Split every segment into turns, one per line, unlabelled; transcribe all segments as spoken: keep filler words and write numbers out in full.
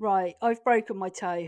Right, I've broken my toe.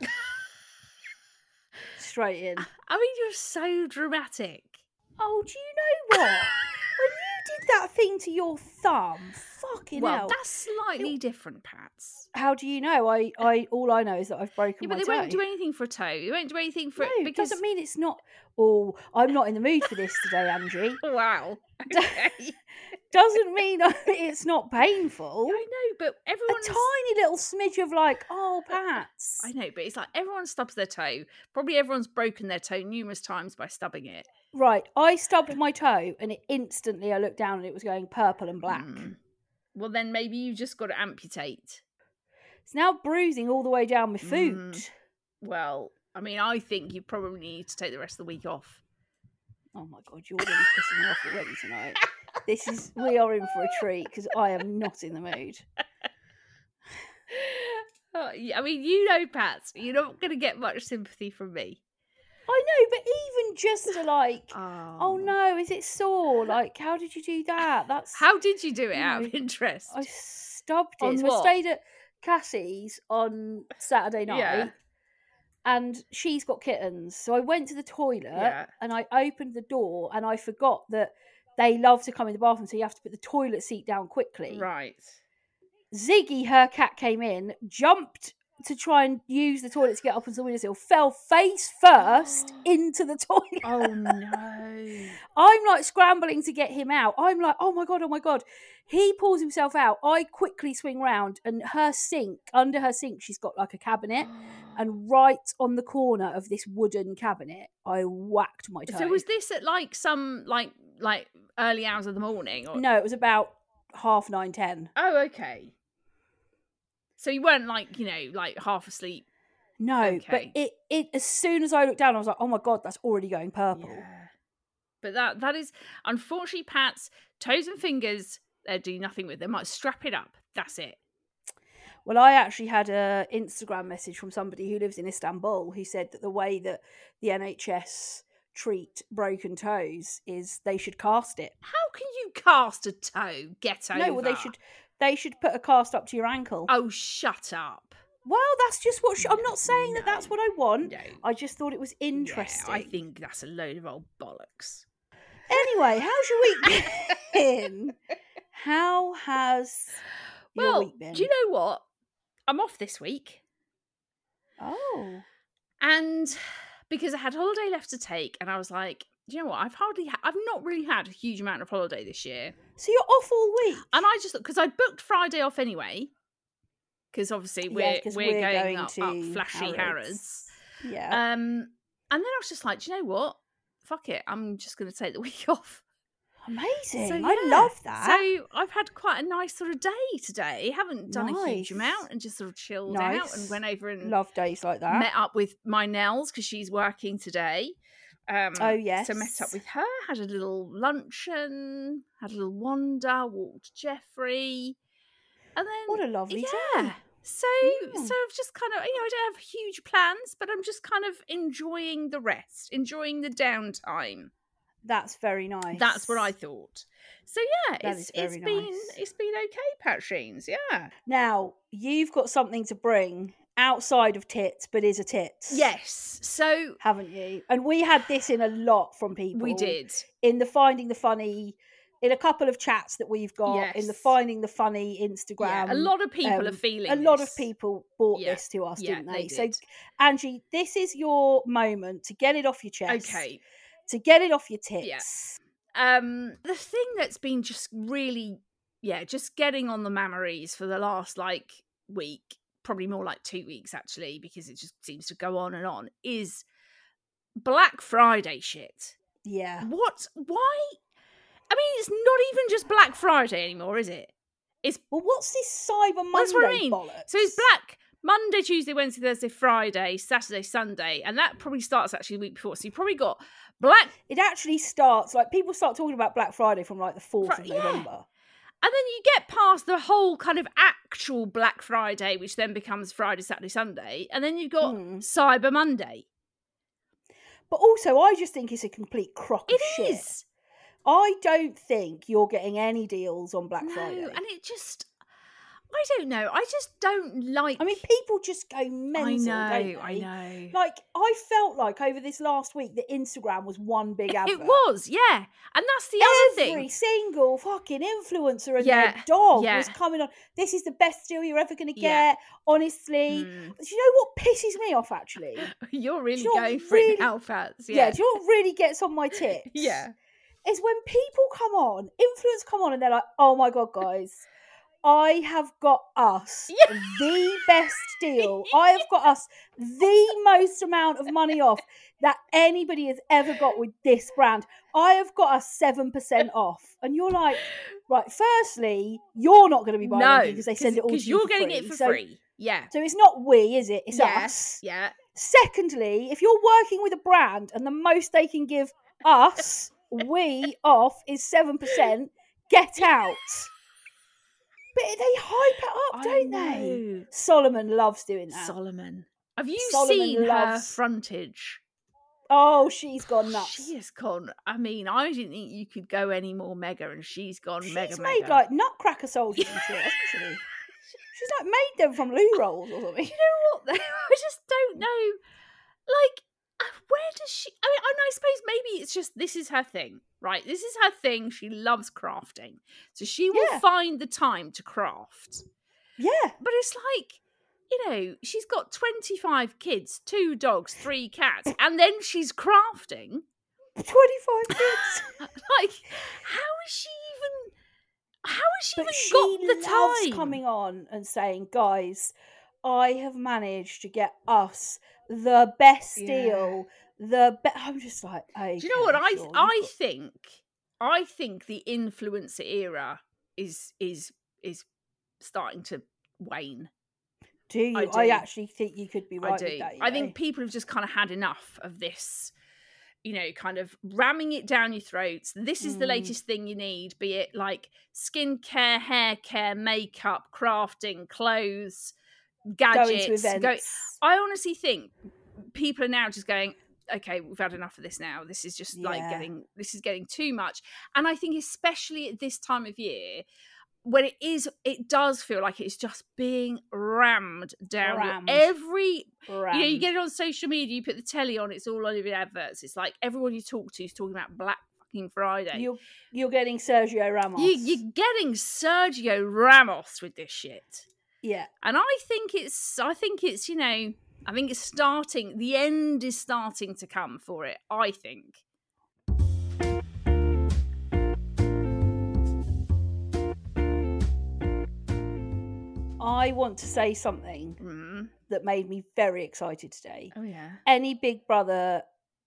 Straight in.
I mean, you're so dramatic.
Oh, do you know what? When you did that thing to your thumb, fucking
well,
hell.
that's slightly it... different, Pats.
How do you know? I, I, all I know is that I've broken
yeah,
my
but they
toe.
won't do anything for a toe. They won't do anything for
no,
it because...
it doesn't mean it's not. Oh, I'm not in the mood for this today, Angie.
Wow. Okay.
Doesn't mean it's not painful.
I know, but everyone
a tiny little smidge of like, oh, Pats.
I know, but it's like everyone stubs their toe. Probably everyone's broken their toe numerous times by stubbing it.
Right, I stubbed my toe, and it instantly I looked down and it was going purple and black.
Mm. Well, then maybe you just got to amputate.
It's now bruising all the way down my foot.
Mm. Well, I mean, I think you probably need to take the rest of the week off.
Oh my God, you're really pissing me off already tonight. This is, we are in for a treat because I am not in the mood.
Oh, I mean, you know, Pats, you're not going to get much sympathy from me.
I know, but even just to like,
oh.
oh no, is it sore? Like, how did you do that? That's
How did you do it out know, of interest?
I stubbed it.
On
so
what?
I stayed at Cassie's on Saturday night.
Yeah.
And she's got kittens. So I went to the toilet
yeah.
and I opened the door and I forgot that they love to come in the bathroom, so you have to put the toilet seat down quickly.
Right.
Ziggy, her cat, came in, jumped to try and use the toilet to get up onto the windowsill, fell face first into the toilet.
Oh no.
I'm like scrambling to get him out. I'm like, oh my God, oh my God. He pulls himself out. I quickly swing round and her sink, under her sink, she's got like a cabinet. And right on the corner of this wooden cabinet, I whacked my toe.
So was this at like some like like early hours of the morning? Or...
No, it was about half nine, ten.
Oh, okay. So you weren't like, you know, like half asleep.
No,
okay.
But it, it as soon as I looked down, I was like, oh my God, that's already going purple.
Yeah. But that that is, unfortunately, Pat's toes and fingers, they do nothing with. They might strap it up. That's it.
Well, I actually had an Instagram message from somebody who lives in Istanbul who said that the way that the N H S treat broken toes is they should cast it.
How can you cast a toe? Get over.
No, well, they should they should put a cast up to your ankle.
Oh, shut up.
Well, that's just what... Sh- I'm not saying
no,
that that's what I want.
No.
I just thought it was interesting.
Yeah, I think that's a load of old bollocks.
Anyway, how's your week been? How has your
well,
week been?
Do you know what? I'm off this week.
Oh.
And because I had holiday left to take, and I was like, do you know what? I've hardly, ha- I've not really had a huge amount of holiday this year.
So you're off all week?
And I just, because I booked Friday off anyway, because obviously we're,
yeah,
we're,
we're
going,
going
up,
to
up flashy Harrods.
Harrods. Yeah.
Um, and then I was just like, do you know what? Fuck it. I'm just going to take the week off.
Amazing.
So, yeah.
I love that.
So I've had quite a nice sort of day today. Haven't done
nice.
a huge amount and just sort of chilled
nice.
out and went over and
love days like that.
Met up with my Nels because she's working today. Um,
oh yes.
So met up with her, had a little luncheon, had a little wander, walked Jeffrey, and then
what a lovely
yeah.
day.
So
mm.
so I've just kind of, you know, I don't have huge plans, but I'm just kind of enjoying the rest, enjoying the downtime.
That's very nice.
That's what I thought. So yeah,
that
it's
is very
it's been
nice.
it's been okay, Patrines. Yeah.
Now you've got something to bring outside of tits, but is a tits.
Yes. So
haven't you? And we had this in a lot from people.
We did
in the Finding the Funny, in a couple of chats that we've got
yes.
in the Finding the Funny Instagram.
Yeah, a lot of people
um,
are feeling.
A
this.
lot of people bought
yeah.
this to us,
yeah,
didn't they?
they did.
So, Angie, this is your moment to get it off your chest.
Okay.
To get it off your tits.
Yeah. Um, the thing that's been just really, yeah, just getting on the mammaries for the last like week, probably more like two weeks actually, because it just seems to go on and on, is Black Friday shit.
Yeah.
What? Why? I mean, it's not even just Black Friday anymore, is it? It's
well, what's this Cyber Monday
that's what I mean.
bollocks?
So it's Black Monday, Tuesday, Wednesday, Thursday, Friday, Saturday, Sunday, and that probably starts actually the week before. So you probably got Black.
It actually starts like people start talking about Black Friday from like the fourth
Fr-
of
yeah.
November.
And then you get past the whole kind of actual Black Friday, which then becomes Friday, Saturday, Sunday, and then you've got
mm.
Cyber Monday.
But also, I just think it's a complete crock of
it
shit.
It is.
I don't think you're getting any deals on Black
no,
Friday.
And it just, I don't know. I just don't like.
I mean, people just go mental.
I know.
Don't they?
I know.
Like, I felt like over this last week that Instagram was one big advert.
It was, yeah. And that's the other
Every
thing.
single fucking influencer and
Yeah,
their dog
yeah.
was coming on. This is the best deal you're ever going to get.
Yeah.
Honestly,
Mm.
do you know what pisses me off? Actually,
You're really
you know what
going for
really-
it now, Fats.
yeah.
Yeah.
Do you know what really gets on my tits?
Yeah.
Is when people come on, influencers come on, and they're like, "Oh my god, guys, I have got us
Yeah.
the best deal. I have got us the most amount of money off that anybody has ever got with this brand. I have got us seven percent off." And you're like, right, firstly, you're not going to be buying
No,
anything because they send it all to
because
you
you're
for
getting
free.
it for
so,
free. Yeah.
So it's not we, is it? It's
yeah.
us.
Yeah.
Secondly, if you're working with a brand and the most they can give us, we, off is seven percent, get out. But they hype it up,
I
don't
know.
they? Solomon loves doing that.
Solomon. Have you
Solomon
seen
loves-
her frontage?
Oh, she's gone nuts.
She has gone. I mean, I didn't think you could go any more mega, and she's gone
She's
mega,
made
mega.
like nutcracker soldiers and shit, hasn't she? She's like made them from loo rolls or something.
You know what? Though? I just don't know. Like, uh, where does she? I mean, and I suppose maybe it's just this is her thing, right? This is her thing. She loves crafting, so she will
Yeah.
find the time to craft.
Yeah.
But it's like, you know, she's got twenty-five kids, two dogs, three cats, and then she's crafting.
twenty-five kids.
Like, how is she even? How has she
But
even
she
got the
loves
time?
coming on and saying, guys, I have managed to get us the best
Yeah.
deal. The be-. I'm just like, okay,
Do you know what I?
sure,
I
you've got-"
think. I think the influencer era is is is starting to wane.
Do you?
I
I,
do.
actually think you could be right
I do.
with that. You
I
know?
think people have just kind of had enough of this. You know, kind of ramming it down your throats. This is the
Mm.
latest thing you need, be it like skincare, hair care, makeup, crafting, clothes, gadgets.
going to events.
Go- I honestly think people are now just going, okay, we've had enough of this now. This is just like
Yeah.
getting, this is getting too much. And I think especially at this time of year, when it is, it does feel like it's just being rammed down your-
Rammed.
every, you know, you
Rammed.
get it on social media, you put the telly on, it's all over the adverts. It's like everyone you talk to is talking about Black fucking Friday.
You're, you're getting Sergio Ramos.
You, you're getting Sergio Ramos with this shit.
yeah.
And I think it's, I think it's, you know, I think it's starting, the end is starting to come for it, I think.
I want to say something
Mm.
that made me very excited today.
Oh, yeah.
Any Big Brother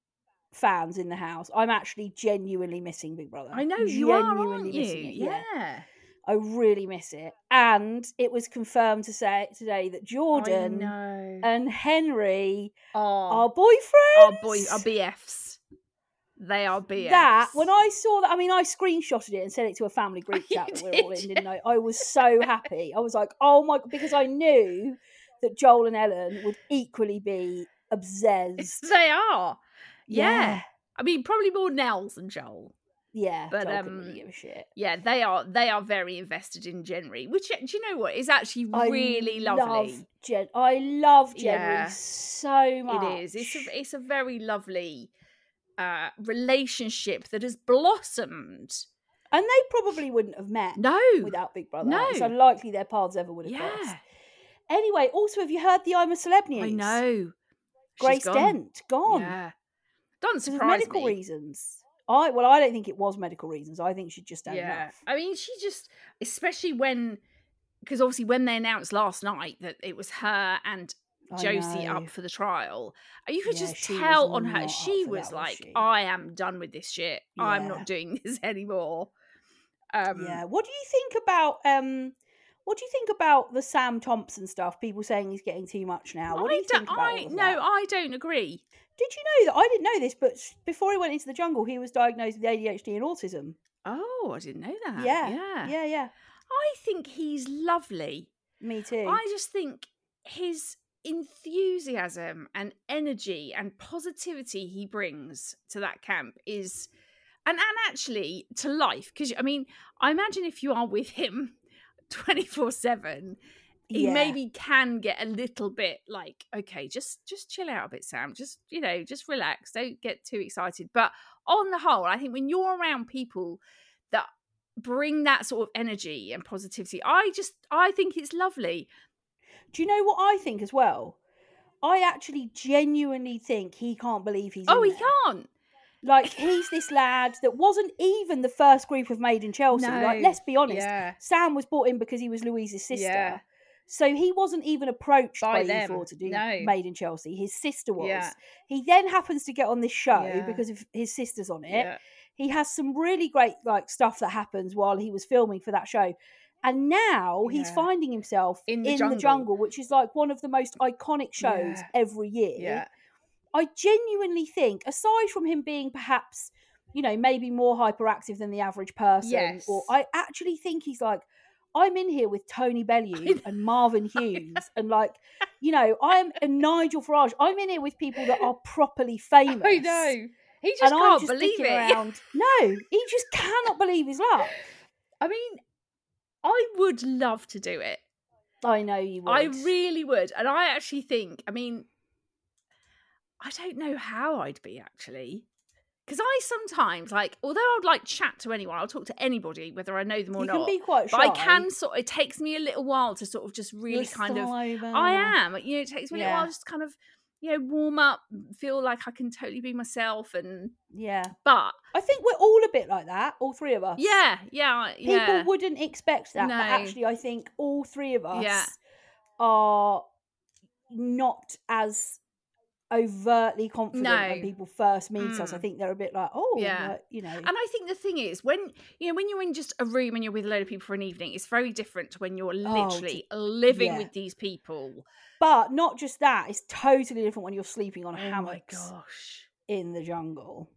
fans in the house, I'm actually genuinely missing Big Brother.
I know you are,
Genuinely
aren't you?
missing it,
Yeah.
I really miss it. And it was confirmed to say today that
I
Jordan
know.
and Henry
Oh,
are boyfriends.
our boy, our B Fs. They are B Fs.
That, when I saw that, I mean, I screenshotted it and sent it to a family group
You
chat that we're all
did,
in, didn't I? I was so happy. I was like, oh my, because I knew that Joel and Ellen would equally be obsessed.
they are. Yeah.
Yeah.
I mean, probably more Nels than Joel.
Yeah,
But,
Joel couldn't
um,
really give a shit.
Yeah, they are. They are very invested in Jenry, which, do you know what, is actually
I
really
love
lovely.
Gen- I love Jenny
Yeah.
so much.
It is. It's a, it's a very lovely uh, relationship that has blossomed.
And they probably wouldn't have met
No.
without Big Brother.
No.
It's unlikely their paths ever would have
Yeah.
crossed. Anyway, also, have you heard the I'm a Celeb news?
I know. She's
Grace
gone.
Dent, gone.
Yeah. Doesn't
Because of
surprise
medical
me.
reasons. I well, I don't think it was medical reasons. I think she'd just done
Yeah.
enough.
I mean, she just, especially when, because obviously when they announced last night that it was her and
I
Josie
know.
up for the trial, you could
Yeah,
just
she was
tell on her,
not up
she
for
was
that, was
like,
she?
I am done with this shit. I'm
Yeah.
not doing this anymore. Um,
Yeah. What do you think about um? What do you think about the Sam Thompson stuff? People saying he's getting too much now. What do
I
you
don't,
think about
I,
all of
no,
that?
I don't agree.
Did you know that? I didn't know this, but before he went into the jungle, he was diagnosed with A D H D and autism.
Oh, I didn't know that.
Yeah.
Yeah.
Yeah, yeah.
I think he's lovely.
Me too.
I just think his enthusiasm and energy and positivity he brings to that camp is, and, and actually to life, because I mean, I imagine if you are with him twenty-four seven, he
Yeah.
maybe can get a little bit like, okay, just just chill out a bit, Sam. Just, you know, just relax. Don't get too excited. But on the whole, I think when you're around people that bring that sort of energy and positivity, I just, I think it's lovely.
Do you know what I think as well? I actually genuinely think he can't believe he's
Oh,
in
he
there.
can't.
Like, he's this lad that wasn't even the first group of Made in Chelsea.
No.
Like, let's be honest.
Yeah.
Sam was brought in because he was Louise's sister.
Yeah.
So he wasn't even approached
By
by,
them.
E four to do
No.
Made in Chelsea. His sister was.
Yeah.
He then happens to get on this show
Yeah.
because of his sister's on it.
Yeah.
He has some really great like stuff that happens while he was filming for that show. And now he's
Yeah.
finding himself
In
in,
the
the,
jungle.
jungle. which is like one of the most iconic shows
Yeah.
every year.
Yeah.
I genuinely think, aside from him being perhaps, you know, maybe more hyperactive than the average person,
Yes.
or I actually think he's like, I'm in here with Tony Bellew and Marvin Hughes, and like, you know, I'm and Nigel Farage. I'm in here with people that are properly famous.
I know. He just
and I'm
can't
just
believe
sticking
it.
around. No, he just cannot believe his luck.
I mean, I would love to do it.
I know you would.
I really would. And I actually think, I mean, I don't know how I'd be actually. Because I sometimes, like, although I would like chat to anyone, I'll talk to anybody, whether I know them or
you
not.
can be quite shy.
But I can sort of, it takes me a little while to sort of just really
You're
kind of,
slow burner.
I am, you know, it takes me a little
Yeah.
while just kind of, you know, warm up, feel like I can totally be myself. And,
Yeah.
but,
I think we're all a bit like that, all three of us.
yeah, yeah,
People
yeah.
wouldn't expect that,
No.
but actually I think all three of us
Yeah.
are not as overtly confident
No.
when people first meet us. I
Mm.
think they're a bit like, oh,
Yeah.
like, you know.
And I think the thing is, when you know, when you're in just a room and you're with a load of people for an evening, it's very different to when you're literally living
yeah.
with these people.
But not just that, it's totally different when you're sleeping on
Oh
hammocks
my gosh.
in the jungle.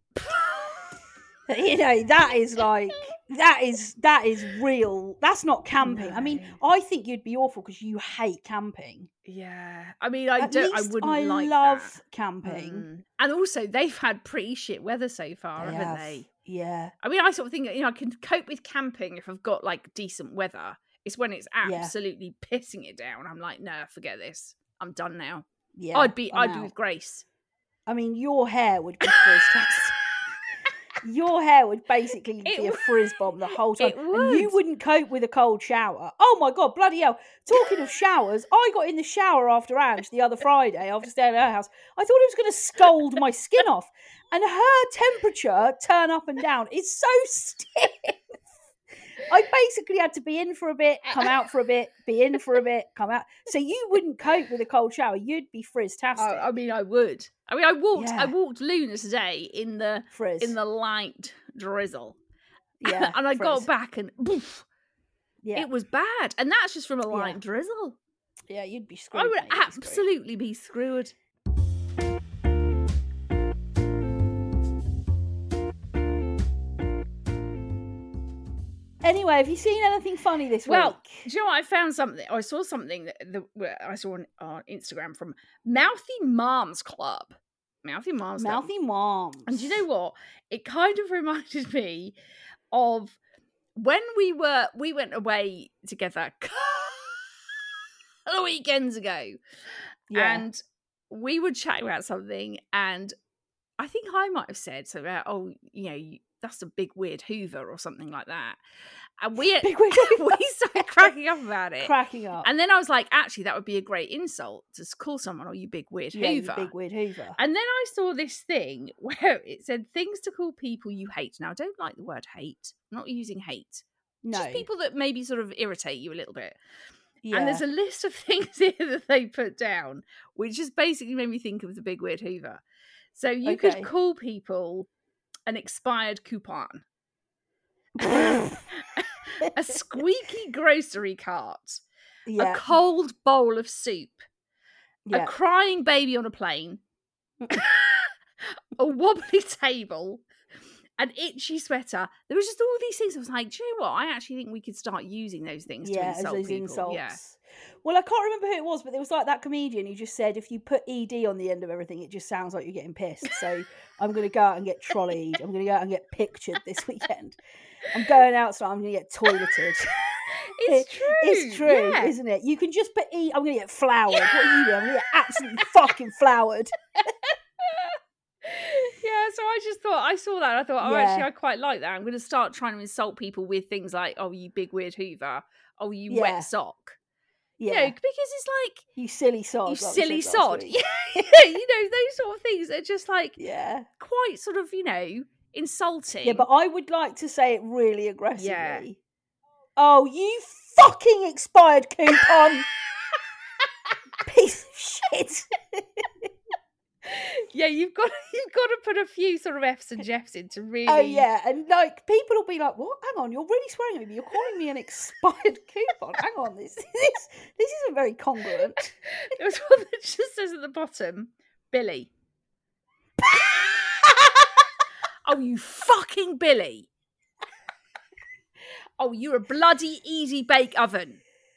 You know, that is like that is that is real. That's not camping. I mean,
No.
I think you'd be awful because you hate camping.
Yeah. I mean, I
At
don't I
least
wouldn't
I
like
love
that.
camping.
Mm. And also they've had pretty shit weather so far,
They
haven't
have.
they?
Yeah.
I mean, I sort of think, you know, I can cope with camping if I've got like decent weather. It's when it's
Yeah.
absolutely pissing it down. I'm like, no, forget this. I'm done now.
Yeah.
I'd be
I'm
I'd be
out.
with Grace.
I mean, your hair would be frizz tastic. Your hair would basically
It
be a
would.
frizz bomb the whole time.
It
And you
would.
wouldn't cope with a cold shower. Oh my God, bloody hell. Talking of showers, I got in the shower after Ange the other Friday after staying at her house. I thought it was going to scald my skin off. And her temperature, turn up and down, is so stiff. I basically had to be in for a bit, come out for a bit, be in for a bit, come out. So you wouldn't cope with a cold shower. You'd be frizz-tastic.
I, I mean, I would. I mean, I walked. I
Yeah.
walked Luna today in the
Frizz.
in the light drizzle.
Yeah,
and I got
frizz.
back and poof,
Yeah.
it was bad. And that's just from a
Yeah.
light drizzle.
Yeah, you'd be screwed.
I would
mate, you'd be screwed.
absolutely be screwed.
Anyway, have you seen anything funny this
Well,
week?
do you know what? I found something. I saw something that the, where I saw on, on Instagram from Mouthy Moms Club. Mouthy Moms Club.
Mouthy moms.
And do you know what? It kind of reminded me of when we were we went away together a couple of weekends ago,
Yeah.
and we were chatting about something, and I think I might have said something about, oh, you know, you, that's a big weird Hoover or something like that, and we
Big weird Hoover.
we started cracking up about it.
cracking up.
And then I was like, actually, that would be a great insult to call someone, oh, you big weird
yeah, you
Hoover.
big weird Hoover.
And then I saw this thing where it said things to call people you hate. Now, I don't like the word hate. I'm not using hate.
No.
Just people that maybe sort of irritate you a little bit.
yeah.
And there's a list of things here that they put down, which just basically made me think of the big weird Hoover. So you
Okay.
could call people an expired coupon, a squeaky grocery cart,
yeah.
a cold bowl of soup,
yeah.
a crying baby on a plane, a wobbly table, an itchy sweater. There was just all these things. I was like, do you know what? I actually think we could start using those things
yeah,
to
as
insult
those
people.
insults.
Yeah.
Well, I can't remember who it was, but there was like that comedian who just said if you put E D on the end of everything, it just sounds like you're getting pissed. So I'm going to go out and get trolleyed. I'm going to go out and get pictured this weekend. I'm going out, so I'm going to get toileted.
It's true.
It's true,
yeah.
isn't it? You can just put eat. I'm going to get floured. What are you doing? I'm going to get absolutely fucking floured.
Yeah, so I just thought, I saw that and I thought, oh,
Yeah.
actually, I quite like that. I'm going to start trying to insult people with things like, oh, you big weird Hoover. Oh, you
Yeah.
wet sock.
Yeah,
You know, because it's like,
you silly sod.
you
like we
silly
said last
sod.
week.
Yeah, you know, those sort of things are just like
Yeah.
quite sort of, you know, insulting.
Yeah, but I would like to say it really aggressively.
Yeah.
Oh, you fucking expired coupon. Piece of shit.
Yeah, you've got you've got to put a few sort of F's and Jeffs in to really.
Oh yeah, and like people will be like, "What? Hang on, you're really swearing at me. You're calling me an expired coupon. Hang on, this this this isn't very congruent."
There's one that just says at the bottom, Billy. Oh, you fucking Billy. Oh, you're a bloody easy bake oven.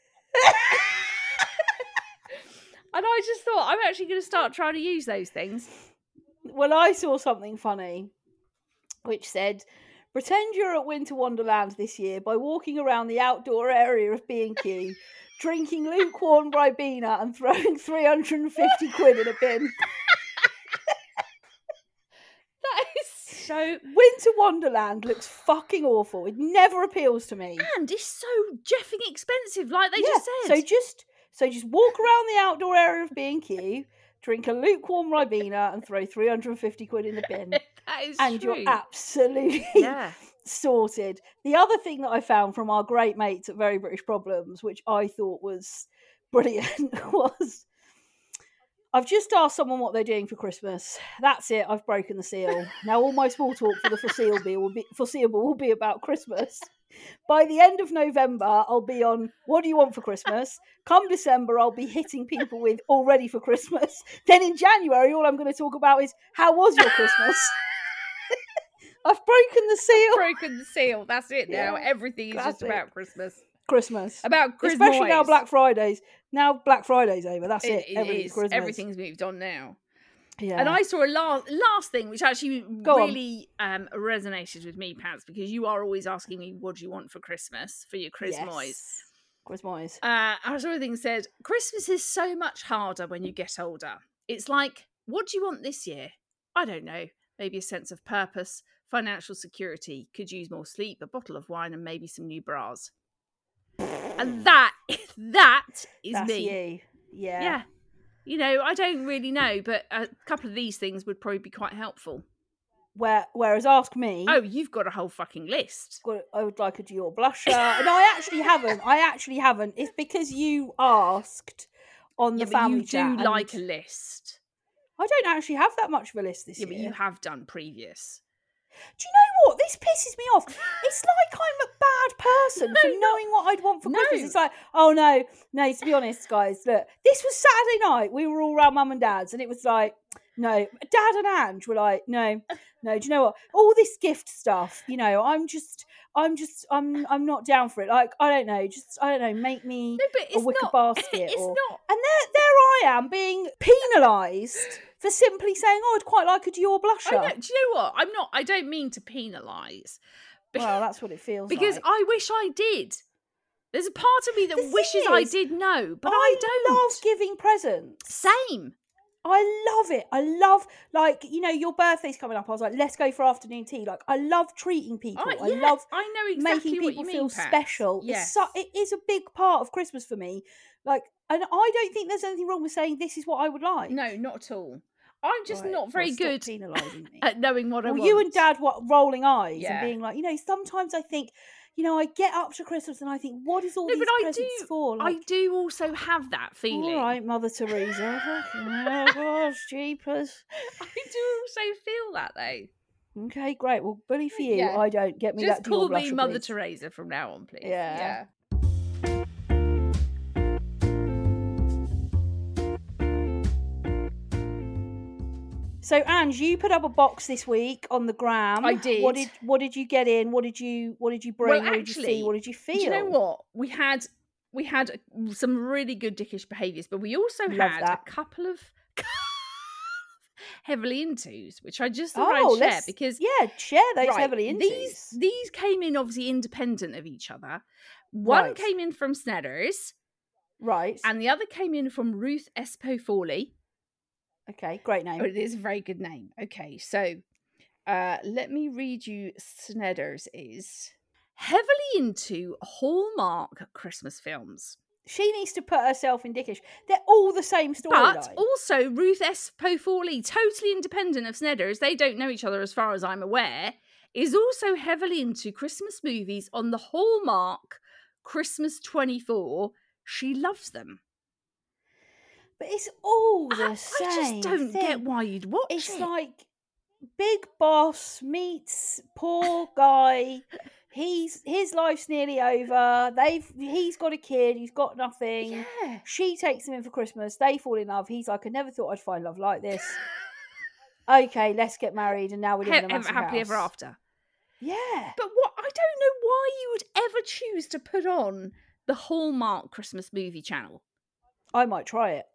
And I just thought, I'm actually going to start trying to use those things.
Well, I saw something funny, which said, "Pretend you're at Winter Wonderland this year by walking around the outdoor area of B and Q, drinking lukewarm Ribena and throwing three hundred fifty quid in a bin."
That is so...
Winter Wonderland looks fucking awful. It never appeals to me.
And it's so jeffing expensive, like they
Yeah,
just said.
So just so just walk around the outdoor area of B and Q, drink a lukewarm Ribena and throw three hundred fifty quid in the bin.
That is
and
true.
you're absolutely
Yeah.
sorted. The other thing that I found from our great mates at Very British Problems, which I thought was brilliant, was I've just asked someone what they're doing for Christmas. That's it. I've broken the seal. Now all my small talk for the foreseeable will be, foreseeable will be about Christmas. By the end of November, I'll be on, what do you want for Christmas? Come December, I'll be hitting people with, all ready for Christmas. Then in January, all I'm going to talk about is, how was your Christmas? I've broken the seal.
Broken the seal. That's it now.
Yeah,
Everything is just
classic.
about Christmas.
Christmas.
About Christmas.
Especially now Black Friday's. Now Black Friday's over. That's it.
It, it
Everything's
is.
Christmas.
Everything's moved on now.
Yeah.
And I saw a last last thing which actually
Go
really um, resonated with me, Pats, because you are always asking me, what do you want for Christmas, for your Christmas?
Yes. Christmas.
Uh, I saw a thing that said, Christmas is so much harder when you get older. It's like, what do you want this year? I don't know. Maybe a sense of purpose, financial security, could use more sleep, a bottle of wine, and maybe some new bras. And that, that is
That's
me.
you. Yeah.
Yeah. You know, I don't really know, but a couple of these things would probably be quite helpful.
Where, whereas ask me.
Oh, you've got a whole fucking list.
Got, I would like a Dior blusher. And I actually haven't. I actually haven't. It's because you asked on the
Yeah, but
family
you
chat.
do like a list.
I don't actually have that much of a list this
Yeah,
year.
but you have done previous.
Do you know what? This pisses me off. It's like I'm a bad person
No,
for
not-
knowing what I'd want for
No.
Christmas. It's like, oh no, no, to be honest, guys, look, this was Saturday night. We were all around mum and dad's, and it was like, no, Dad and Ange were like, no, no, do you know what? All this gift stuff, you know, I'm just, I'm just, I'm, I'm not down for it. Like, I don't know, just, I don't know, make me
No, but
a
it's
wicker
not.
basket.
It's
or...
not.
And there, there I am being penalised for simply saying, oh, I'd quite like a Dior blusher.
I know, do you know what? I'm not. I don't mean to penalise.
Well, that's what it feels
because
like.
I wish I did. There's a part of me that
The thing
wishes I
is,
did know, but I,
I
don't.
love giving presents.
Same.
I love it. I love, like, you know, your birthday's coming up. I was like, let's go for afternoon tea. Like, I love treating people.
I,
I
yeah,
love
I know exactly
making
what
people
you
feel
mean, Pat.
special.
Yes.
It's so, it is a big part of Christmas for me. Like, and I don't think there's anything wrong with saying this is what I would like.
No, not at all. I'm just
Right,
not very
well, stop
good
penalising me.
at knowing what I
Well,
want.
you and Dad, what rolling eyes
Yeah.
and being like, you know, sometimes I think, you know, I get up to Christmas and I think, what is all
No,
these
but I
presents
do-
for? Like,
I do also have that feeling.
all right, Mother Teresa. Oh gosh, jeepers.
I do also feel that though.
Okay, great. Well, bully for you.
Yeah.
I don't get me
Just
that.
call
Dior
me
blusher,
Mother
please.
Teresa from now on, please.
Yeah. So, Ange, you put up a box this week on the gram.
I did.
What did What did you get in? What did you What did you bring?
Well,
what did you
actually,
see? What did you feel?
Do you know what? We had we had some really good dickish behaviours, but we also
Love
had
that.
a couple of heavily intos, which I just thought
Oh,
I'd share
let's
because
yeah, share those
right,
heavily into
these these came in obviously independent of each other, One
Right.
came in from Snedders,
Right.
and the other came in from Ruth Espo-Fawley.
Okay, great name.
Oh, it is a very good name. Okay, so uh, let me read you. Snedders is heavily into Hallmark Christmas films.
She needs to put herself in dickish. They're all the same storyline.
But also, Ruth Espo-Fawley, totally independent of Snedders, they don't know each other as far as I'm aware, is also heavily into Christmas movies on the Hallmark Christmas twenty-four. She loves them.
But it's all the
I,
same
I just don't
thing.
get why you'd watch
It's
it.
like Big Boss meets poor guy. He's his life's nearly over. They've he's got a kid. He's got nothing.
Yeah.
She takes him in for Christmas. They fall in love. He's like, I never thought I'd find love like this. Okay, let's get married, and now we live in a massive
Happily
house.
ever after.
Yeah.
But what I don't know why you would ever choose to put on the Hallmark Christmas movie channel.
I might try it.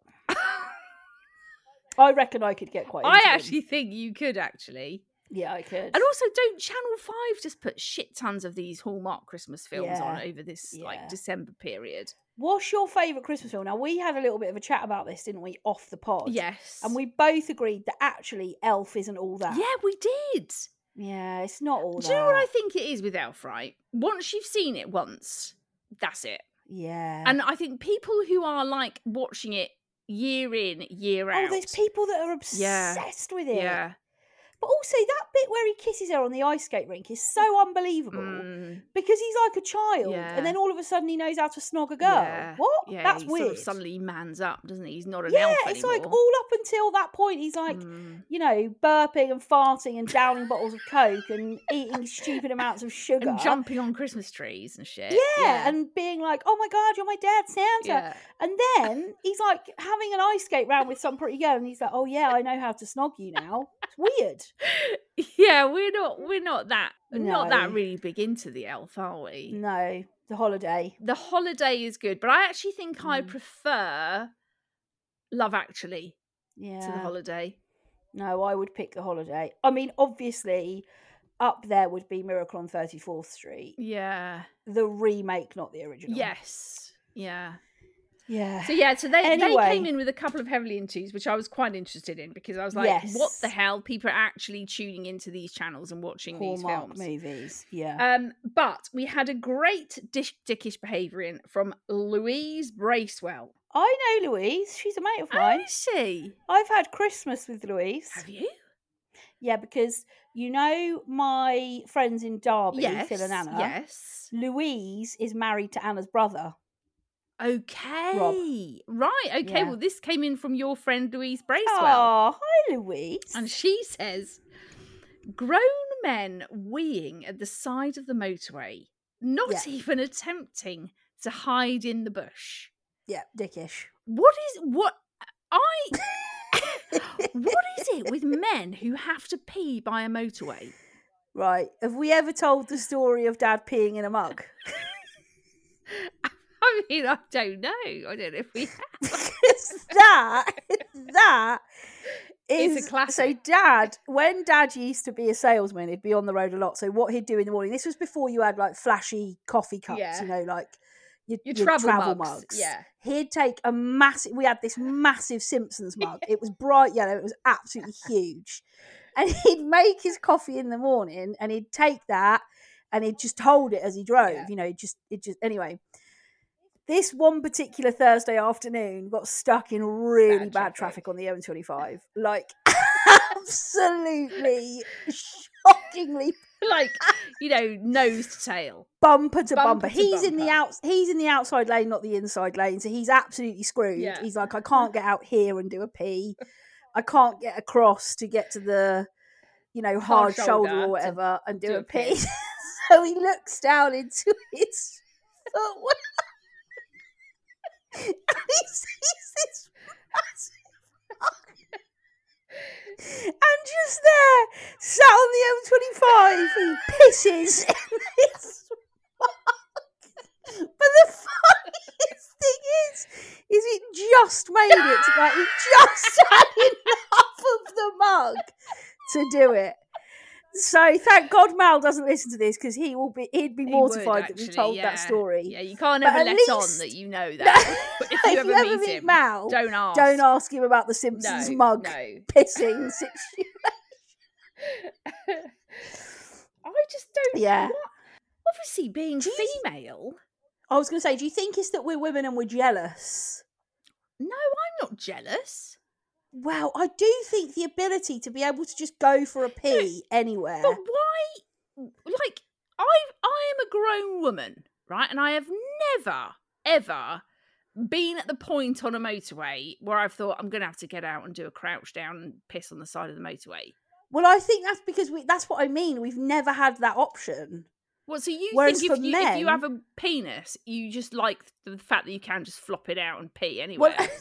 I reckon I could get quite into
I
them.
actually think you could actually.
Yeah, I could.
And also, don't Channel five just put shit tons of these Hallmark Christmas films
Yeah.
on over this
Yeah.
like December period?
What's your favourite Christmas film? Now, we had a little bit of a chat about this, didn't we, off the pod?
Yes.
And we both agreed that actually Elf isn't all that.
Yeah, we did.
Yeah, it's not all
Do
that.
you know what I think it is with Elf, right? Once you've seen it once, that's it.
Yeah.
And I think people who are like watching it year in, year out.
Oh, there's people that are obsessed
Yeah.
with it.
Yeah.
But also, that bit where he kisses her on the ice skate rink is so unbelievable.
Mm,
Because he's like a child,
Yeah.
and then all of a sudden he knows how to snog a girl.
yeah.
What?
Yeah,
That's
he
weird.
Sort of suddenly mans up, doesn't he? He's not an
yeah,
elf
it's
anymore.
like all up until that point, he's like,
Mm.
you know, burping and farting and downing bottles of Coke and eating stupid amounts of sugar.
And jumping on Christmas trees and shit.
Yeah, and being like, oh my God, you're my dad, Santa.
yeah.
And then he's like having an ice skate round with some pretty girl, and he's like, oh yeah, I know how to snog you now. It's weird.
Yeah, we're not we're not that not that
No.
really big into the elf, are we?
No, the holiday.
The Holiday is good, but I actually think I
Mm.
prefer Love Actually
Yeah.
to The Holiday.
No, I would pick the holiday. I mean, obviously, up there would be Miracle on thirty-fourth Street.
Yeah.
The remake, not the original.
Yes. Yeah.
Yeah.
So yeah, so they,
Anyway.
they came in with a couple of heavily intos, which I was quite interested in because I was like,
Yes.
what the hell? People are actually tuning into these channels and watching
Hallmark
these films.
movies. Yeah.
Um, but we had a great dish, dickish behaviour in from Louise Bracewell.
I know Louise. She's a mate of
Oh,
mine.
is she?
I've had Christmas with Louise.
Have you?
Yeah, because you know my friends in Derby,
Yes.
Phil and Anna.
Yes.
Louise is married to Anna's brother.
Okay. Right. Okay.
Yeah.
Well, this came in from your friend Louise Bracewell.
Oh, hi Louise.
And she says, grown men weeing at the side of the motorway, not
Yeah.
even attempting to hide in the bush.
Yeah, dickish.
What is what I what is it with men who have to pee by a motorway?
Right. Have we ever told the story of Dad peeing in a mug?
I mean, I don't know. I don't know if we have.
Because that, that is
It's a classic.
So Dad, when Dad used to be a salesman, he'd be on the road a lot. So what he'd do in the morning, this was before you had like flashy coffee cups,
Yeah.
you know, like your,
Your
your
travel
travel,
mugs,
mugs.
yeah.
He'd take a massive, we had this massive Simpsons mug. It was bright yellow. It was absolutely huge. And he'd make his coffee in the morning and he'd take that and he'd just hold it as he drove,
Yeah.
you know, just, it just, anyway. This one particular Thursday afternoon got stuck in really
Bad
bad,
traffic.
traffic on the M twenty-five. Like, absolutely shockingly
Like, you know, nose to tail.
bumper to
Bumper
bumper.
to
He's in the
bumper.
out. He's in the outside lane, not the inside lane. So he's absolutely screwed.
Yeah.
He's like, I can't get out here and do a pee. I can't get across to get to the, you know, hard,
Hard
shoulder,
shoulder
or
to
whatever and do,
do
a
a
pee.
pee.
So he looks down into his foot. And he sees this massive mug. And just there, sat on the M twenty-five, he pisses in this mug. But the funniest thing is, is it just made it to, like, he just had enough of the mug to do it. So thank God Mal doesn't listen to this, because he will be he'd be
He
mortified
would,
that we
actually,
told
yeah.
that story.
Yeah, you can't
But
ever
at
let
least-
on that you know that. But if you,
if
ever,
you ever
meet,
meet
him,
Mal,
don't ask.
don't ask him about the Simpsons
No,
mug
no.
pissing situation.
I just don't.
Yeah.
What? Obviously, being
Do you-
female.
I was going to say, do you think it's that we're women and we're jealous?
No, I'm not jealous.
Wow, I do think the ability to be able to just go for a pee anywhere.
But why? Like, I I am a grown woman, right? And I have never, ever been at the point on a motorway where I've thought I'm going to have to get out and do a crouch down and piss on the side of the motorway.
Well, I think that's because we that's what I mean. We've never had that option.
Well, so you
Whereas
think if
for
you, if you
men-
have a penis, you just like the fact that you can just flop it out and pee anywhere.
Well,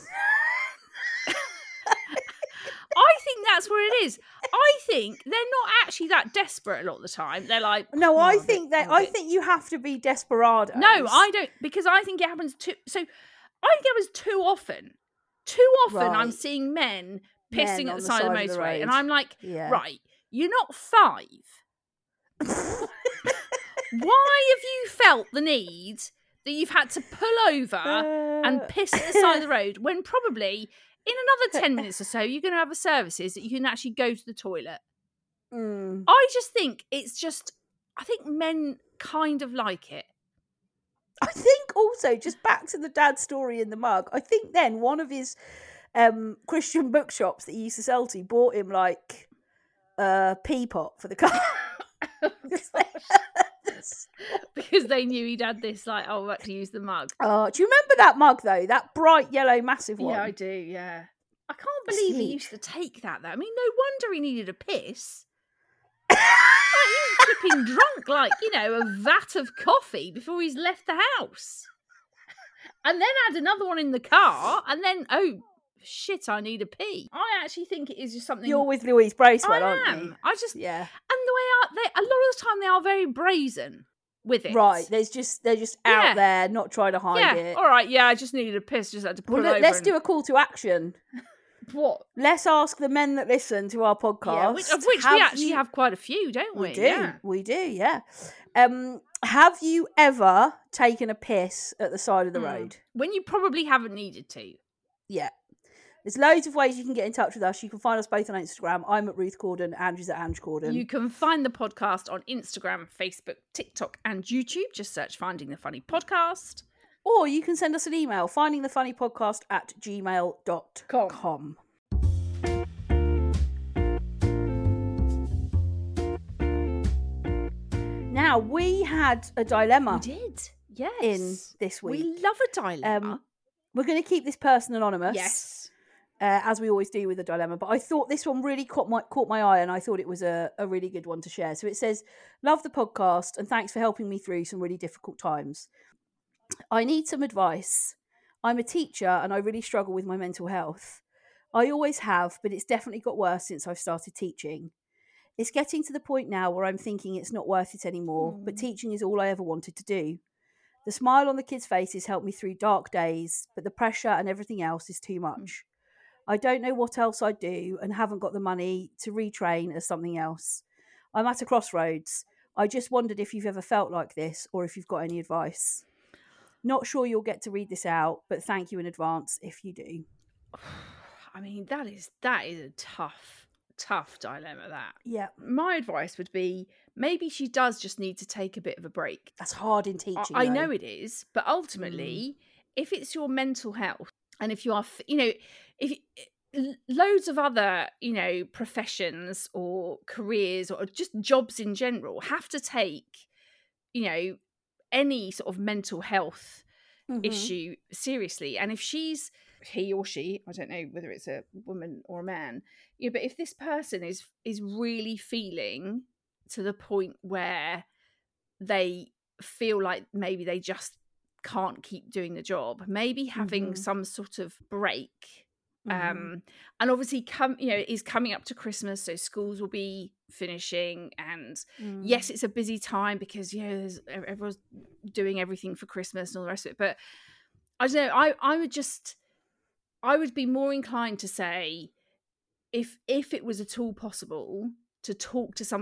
I think that's where it is. I think they're not actually that desperate a lot of the time. They're like,
no,
"Oh,
I
I'm a
think
bit-
that
I'm a
I
bit-"
think you have to be desperado.
No, I don't, because I think it happens too. So I think it happens too often. Too often, I'm
Right.
seeing men
Men
pissing
on
at the
the
side, of the
side of the
motorway, and
road.
I'm like,
Yeah.
right, you're not five. Why have you felt the need that you've had to pull over and
Uh,
piss at the side of the road when probably in another ten minutes or so you're going to have a services that you can actually go to the toilet?
mm.
I just think it's just, I think men kind of like it.
I think also, just back to the dad story in the mug, I think then one of his um, Christian bookshops that he used to sell to bought him like a pea pot for the car.
Because they knew he'd had this, like, oh, I've actually used the mug.
Oh, do you remember that mug though? That bright yellow massive one?
Yeah, I do, yeah. I can't believe he
Sleep.
used to take that, though. I mean, no wonder he needed a piss. Like, he was flipping drunk, like, you know, a vat of coffee before he's left the house. And then had another one in the car, and then, oh, shit, I need a pee. I actually think it is just something...
You're with Louise Bracewell,
I
aren't
am.
you?
I just...
Yeah.
And the way I, they, a lot of the time they are very brazen with it.
Right. There's just they're just out
Yeah.
there, not trying to hide
Yeah,
it.
all right, yeah, I just needed a piss, just had to pull
Well, let-
over.
let's
and...
do a call to action.
What?
Let's ask the men that listen to our podcast.
Yeah, which, of which we
have
actually
you-
have quite a few, don't we?
We do.
Yeah.
We do, yeah. Um, have you ever taken a piss at the side of the
Mm.
road?
When you probably haven't needed to.
Yeah. There's loads of ways you can get in touch with us. You can find us both on Instagram. I'm at Ruth Corden, Andrew's at Ange Corden.
You can find the podcast on Instagram, Facebook, TikTok, and YouTube. Just search Finding the Funny Podcast.
Or you can send us an email, findingthefunnypodcast at gmail dot com. Now, we had a dilemma
We did. Yes.
in this week.
We love a dilemma.
Um, we're going to keep this person anonymous.
yes.
Uh, as we always do with a dilemma. But I thought this one really caught my caught my eye, and I thought it was a, a really good one to share. So it says, "Love the podcast, and thanks for helping me through some really difficult times. I need some advice. I'm a teacher, and I really struggle with my mental health. I always have, but it's definitely got worse since I've started teaching. It's getting to the point now where I'm thinking it's not worth it anymore, but teaching is all I ever wanted to do. The smile on the kids' faces helped me through dark days, but the pressure and everything else is too much. I don't know what else I'd do and haven't got the money to retrain as something else. I'm at a crossroads. I just wondered if you've ever felt like this or if you've got any advice. Not sure you'll get to read this out, but thank you in advance if you do."
I mean, that is that is a tough, tough dilemma, that.
Yeah,
My advice would be maybe she does just need to take a bit of a break.
that's hard in
I,
teaching.
I
though.
know it is, but ultimately, if it's your mental health, and if you are, f- you know, if l- loads of other, you know, professions or careers or just jobs in general have to take, you know, any sort of mental health
Mhm.
issue seriously. And if she's, he or she, I don't know whether it's a woman or a man, yeah, but if this person is is really feeling to the point where they feel like maybe they just can't keep doing the job, maybe having
Mhm.
some sort of break.
Mhm.
Um and obviously come you know it is coming up to Christmas, so schools will be finishing, and
Mm.
yes, it's a busy time because you know there's, everyone's doing everything for Christmas and all the rest of it, but I don't know, I I would just I would be more inclined to say if if it was at all possible to talk to someone at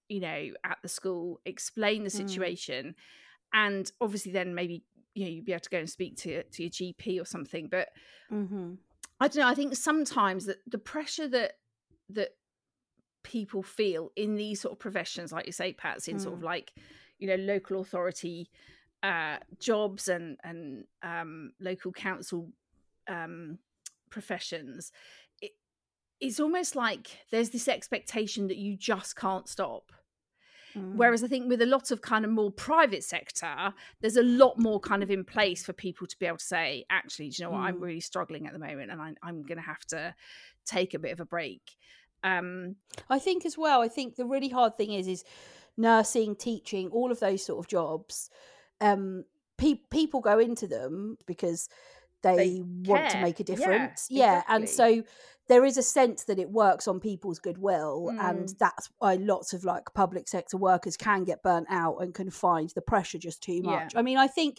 you know, at the school, explain the situation, mm. and obviously then maybe, you know, you'd be able to go and speak to, to your G P or something. But
mm-hmm.
I don't know, I think sometimes that the pressure that that people feel in these sort of professions, like you say, Pats, in mm. sort of like, you know, local authority uh, jobs and, and um, local council um, professions, it, it's almost like there's this expectation that you just can't stop. Mm. Whereas I think with a lot of kind of more private sector, there's a lot more kind of in place for people to be able to say, actually, do you know what, mm. I'm really struggling at the moment and I, I'm going to have to take a bit of a break. Um,
I think as well, I think the really hard thing is, is nursing, teaching, all of those sort of jobs, um, pe- people go into them because they, they want care. to make a difference. Yeah, yeah. Exactly. And so there is a sense that it works on people's goodwill. Mm. And that's why lots of like public sector workers can get burnt out and can find the pressure just too much. Yeah. I mean, I think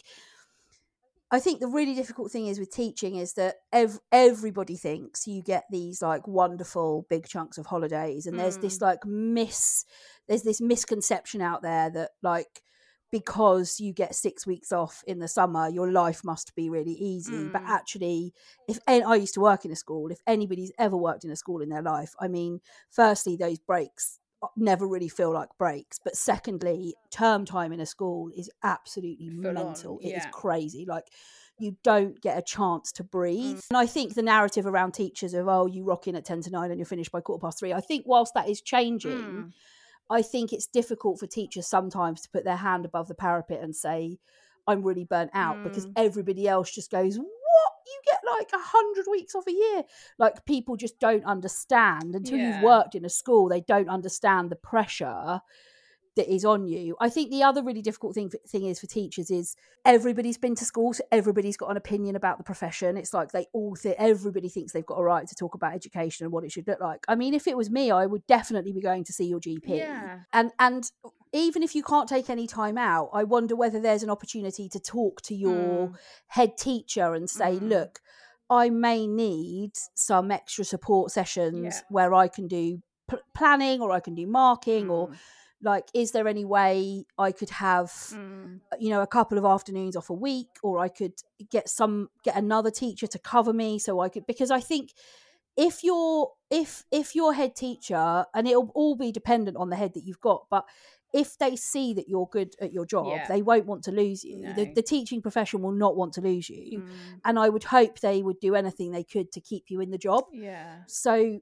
I think the really difficult thing is with teaching is that ev- everybody thinks you get these like wonderful big chunks of holidays, and mm. there's this like mis there's this misconception out there that like because you get six weeks off in the summer, your life must be really easy. Mm. But actually, if and I used to work in a school, if anybody's ever worked in a school in their life, I mean, firstly, those breaks never really feel like breaks, but secondly, term time in a school is absolutely Full mental. On, yeah. It is crazy. Like, you don't get a chance to breathe. Mm. And I think the narrative around teachers of, oh, you rock in at ten to nine and you're finished by quarter past three, I think whilst that is changing, mm. I think it's difficult for teachers sometimes to put their hand above the parapet and say, I'm really burnt out, mm. because everybody else just goes, what? You get like a hundred weeks off a year. Like, people just don't understand until yeah. you've worked in a school. They don't understand the pressure that is on you. I think the other really difficult thing thing is for teachers is everybody's been to school, so everybody's got an opinion about the profession. It's like they all think everybody thinks they've got a right to talk about education and what it should look like. I mean, if it was me, I would definitely be going to see your G P.
Yeah.
And and even if you can't take any time out, I wonder whether there's an opportunity to talk to your mm. head teacher and say, mm. look, I may need some extra support sessions yeah. where I can do p- planning or I can do marking mm. or like, is there any way I could have, mm. you know, a couple of afternoons off a week, or I could get some, get another teacher to cover me so I could, because I think if you're, if, if your head teacher, and it'll all be dependent on the head that you've got, but if they see that you're good at your job, yeah. they won't want to lose you. No. The, the teaching profession will not want to lose you. Mm. And I would hope they would do anything they could to keep you in the job.
Yeah.
So,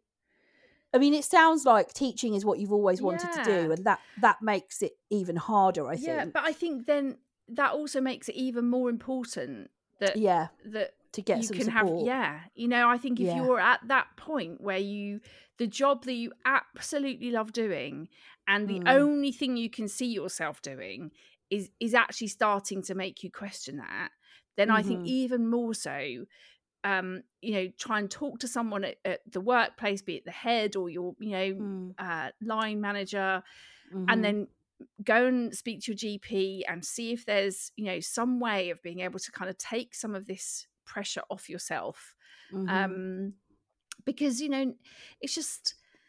I mean, it sounds like teaching is what you've always wanted yeah. to do, and that that makes it even harder, I
yeah,
think.
But I think then that also makes it even more important that
yeah
that
to get
you
some
can
support.
have yeah, you know, I think if
yeah.
you're at that point where you the job that you absolutely love doing and the mm. only thing you can see yourself doing is is actually starting to make you question that, then mm-hmm. I think even more so. Um, you know, try and talk to someone at, at the workplace, be it the head or your, you know, mm. uh, line manager, mm-hmm. and then go and speak to your G P and see if there's, you know, some way of being able to kind of take some of this pressure off yourself. Mm-hmm. Um, because, you know, it's just,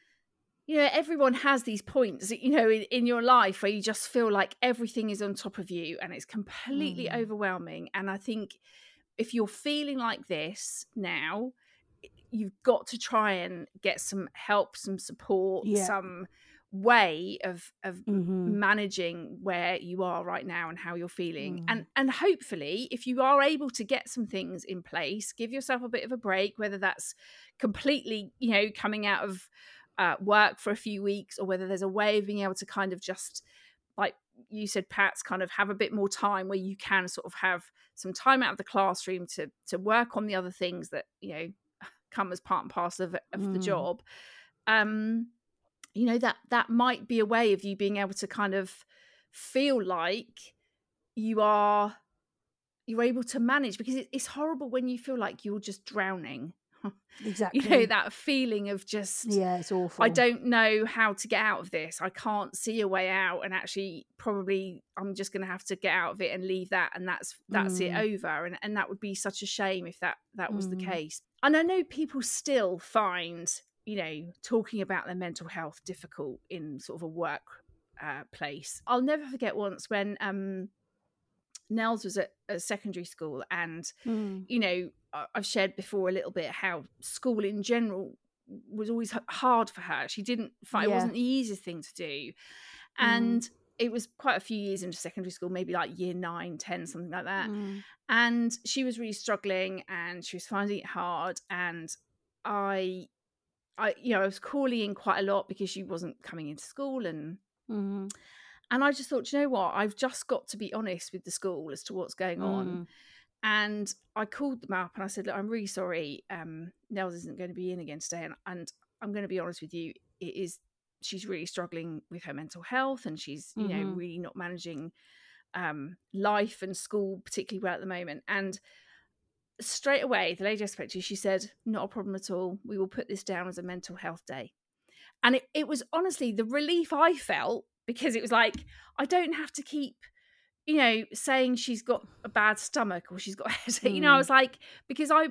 you know, everyone has these points, you know, in, in your life where you just feel like everything is on top of you and it's completely mm. overwhelming. And I think if you're feeling like this now, you've got to try and get some help, some support, yeah. some way of of mm-hmm. managing where you are right now and how you're feeling. Mm. And and hopefully, if you are able to get some things in place, give yourself a bit of a break, whether that's completely, you know, coming out of uh, work for a few weeks, or whether there's a way of being able to kind of just, like you said, Pat's, kind of have a bit more time where you can sort of have some time out of the classroom to to work on the other things that, you know, come as part and parcel of, of mm. the job. Um, you know, that that might be a way of you being able to kind of feel like you are you're able to manage, because it, it's horrible when you feel like you're just drowning.
Exactly.
You know, that feeling of just,
yeah, it's awful.
I don't know how to get out of this. I can't see a way out, and actually probably I'm just going to have to get out of it and leave that, and that's that's mm. it over. And and that would be such a shame if that that was mm. the case. And I know people still find, you know, talking about their mental health difficult in sort of a work uh, place. I'll never forget once when um, Nels was at a secondary school, and
Mm.
you know, I've shared before a little bit how school in general was always hard for her. She didn't find
Yeah.
it wasn't the easiest thing to do, and mm. it was quite a few years into secondary school, maybe like year nine, ten, something like that.
Mm.
And she was really struggling, and she was finding it hard. And I, I, you know, I was calling in quite a lot because she wasn't coming into school, and
Mm.
and I just thought, you know what, I've just got to be honest with the school as to what's going on.
Mm.
And I called them up and I said, look, I'm really sorry. Um, Nels isn't going to be in again today. And, and I'm going to be honest with you. It is, she's really struggling with her mental health, and she's, you
Mm-hmm.
know, really not managing um, life and school particularly well at the moment. And straight away, the lady I spoke to, she said, not a problem at all. We will put this down as a mental health day. And it, it was honestly the relief I felt, because it was like, I don't have to keep, you know, saying she's got a bad stomach or she's got a headache. Mm. You know, I was like, because I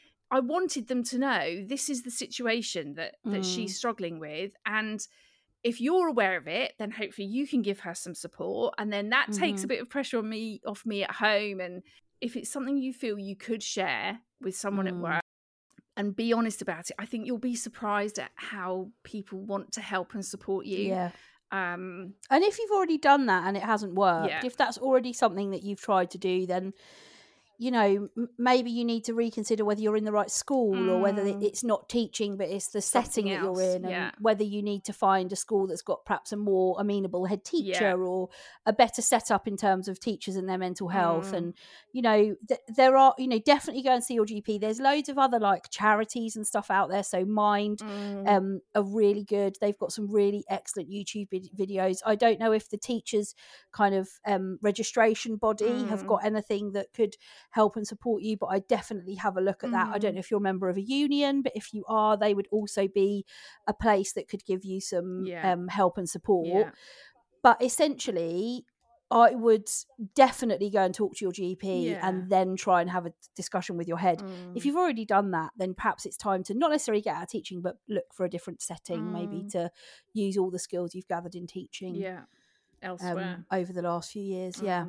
I wanted them to know this is the situation that, that mm. she's struggling with. And if you're aware of it, then hopefully you can give her some support. And then that mm-hmm. takes a bit of pressure on me, off me at home. And if it's something you feel you could share with someone mm. at work and be honest about it, I think you'll be surprised at how people want to help and support you.
Yeah.
Um,
and if you've already done that and it hasn't worked,
yeah.
if that's already something that you've tried to do, then you know, m- maybe you need to reconsider whether you're in the right school mm. or whether it's not teaching, but it's the
Something
setting that
else.
you're in,
yeah.
and whether you need to find a school that's got perhaps a more amenable head teacher
yeah.
or a better setup in terms of teachers and their mental health.
Mm.
And, you know, th- there are, you know, definitely go and see your G P. There's loads of other like charities and stuff out there. So Mind
mm.
um, are really good. They've got some really excellent YouTube vid- videos. I don't know if the teachers kind of um, registration body
mm.
have got anything that could help and support you, but I definitely have a look at that.
Mm.
I don't know if you're a member of a union, but if you are, they would also be a place that could give you some
yeah.
um, help and support.
Yeah.
But essentially, I would definitely go and talk to your G P
yeah.
and then try and have a discussion with your head.
Mm.
If you've already done that, then perhaps it's time to not necessarily get out of teaching, but look for a different setting,
mm.
maybe to use all the skills you've gathered in teaching
yeah. elsewhere
um, over the last few years.
Mm.
Yeah.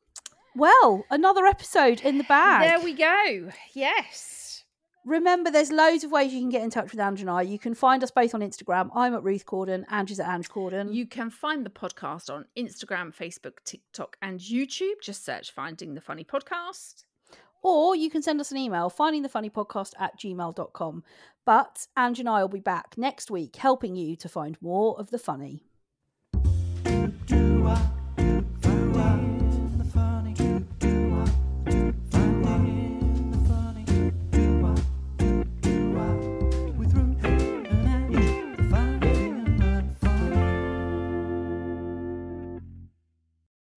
Well, another episode in the bag.
There we go. Yes.
Remember, there's loads of ways you can get in touch with Ange and I. You can find us both on Instagram. I'm at Ruth Corden. Ange is at Ange Corden.
You can find the podcast on Instagram, Facebook, TikTok, and YouTube. Just search Finding the Funny Podcast.
Or you can send us an email, findingthefunnypodcast at gmail dot com. But Ange and I will be back next week helping you to find more of the funny. Do, do, uh.